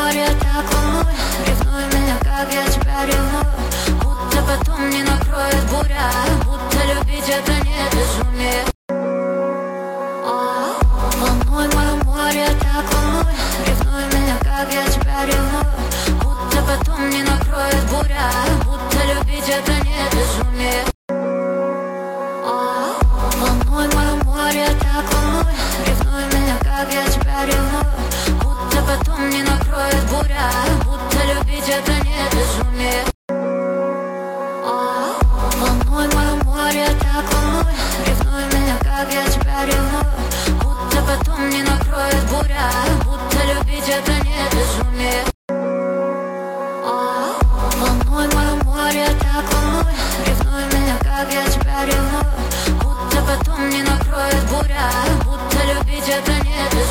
море, так волнуй. Ревнуй меня, как я тебя ревную. Будто потом не накроет буря, будто любить это не безумие. Волнуй мое море, так волнуй. Ревнуй меня, как я тебя ревную. Будто потом не накроет буря, будто любить это не безумие. Волнуй мое море, так волнуй. Ревнуй меня, как я тебя ревную. Будто потом не накроет буря, будто любить это не безумие. Волнуй мое море, так волнуй. Ревнуй меня, как я тебя ревную. Будто потом не накроет буря, будто любить это не безумие. Волнуй мое море, так волнуй. Ревнуй меня, как я тебя ревную. Будто потом не накроет буря, будто любить это не безумие.